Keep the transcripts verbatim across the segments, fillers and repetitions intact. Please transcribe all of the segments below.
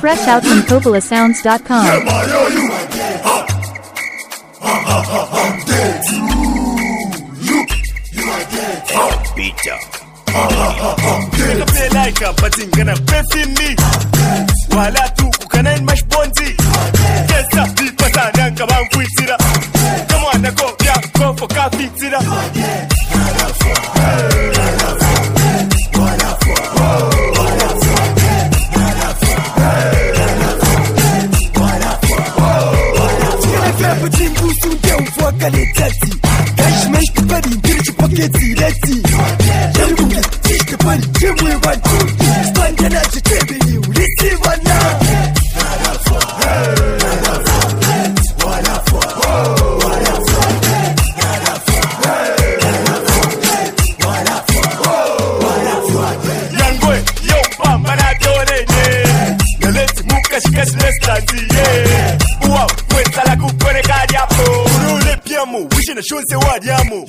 Fresh out from Popola Sounds dot com. Gonna play like a but ain't gonna pay me. While I do can I mash bonzi. Yes, up people and come on with it. Come on, go, yeah, go for coffee, sit up. Cash mesh the body, get your pocket, let's see. Teach the body, Jim, we want to stand and at the table, you listen one now. Young boy, yo, Pam, and I don't know. The let's move, cash, cash, let's start, yeah. Wow, wait, I go for the cardiac. Wishing a show say what yamu.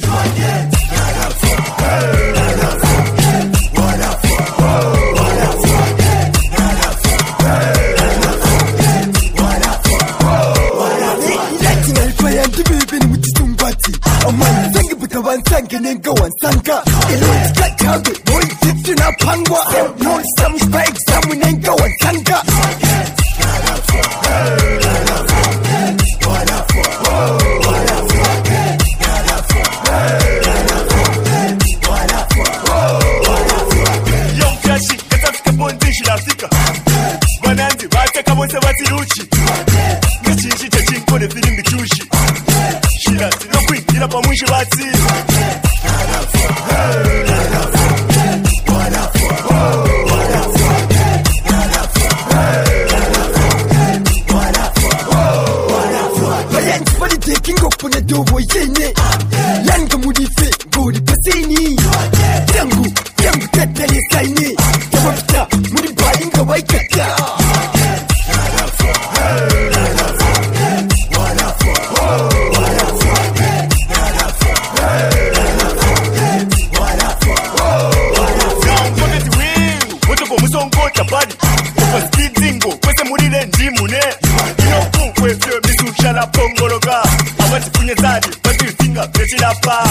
Bananzi, wake kama se wati ruchi. Ngichishi chechinko de feeling the chushi. Shila, no quick, kila pa mwishi wati. Bayanzi fali taking up on the dobo yene. Langa mudife, go di pasini. Yangu, yangu tetele saini. Tawapita, mudi balinga waikata. Shala pongologa, awati kunye zadi, pati finger, peti la pa.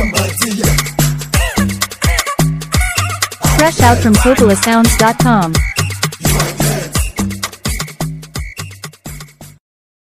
Fresh out from Popola Sounds dot com.